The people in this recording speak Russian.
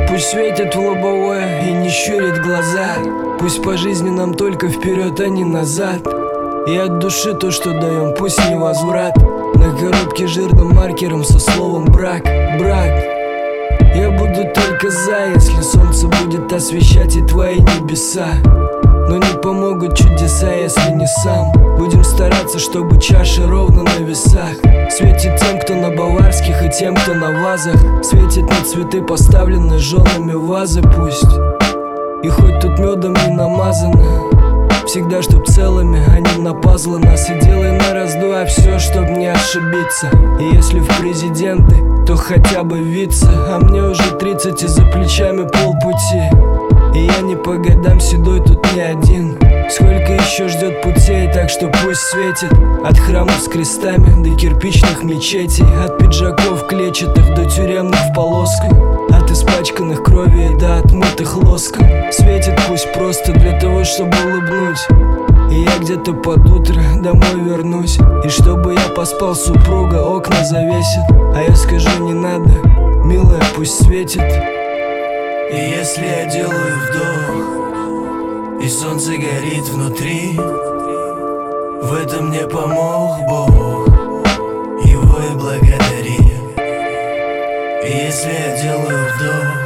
Пусть светит в лобовое и не щурит глаза. Пусть по жизни нам только вперед, а не назад. И от души то, что даем, пусть не возврат. На коробке жирным маркером со словом брак, брак. Я буду только за, если солнце будет освещать и твои небеса. Но не помогут чудеса, если не сам. Будем стараться, чтобы чаша ровно на весах. Светит тем, кто на баварских, и тем, кто на вазах. Светит на цветы, поставленные женами вазы пусть. И хоть тут медом не намазано, всегда чтоб целыми, а не на пазлы нас. И делай на раз-два все, чтоб не ошибиться. И если в президенты, то хотя бы вице. А мне уже 30 и за плечами полпути. И я не по годам седой тут не один. Сколько еще ждет путей, так что пусть светит. От храмов с крестами до кирпичных мечетей. От пиджаков клетчатых до тюремных в полосках. От испачканных кровью до отмытых лоском. Светит пусть просто для того, чтобы улыбнуть. И я где-то под утро домой вернусь. И чтобы я поспал, супруга окна завесит. А я скажу не надо, милая, пусть светит. И если я делаю вдох, и солнце горит внутри, в этом мне помог Бог, его и благодари. И если я делаю вдох,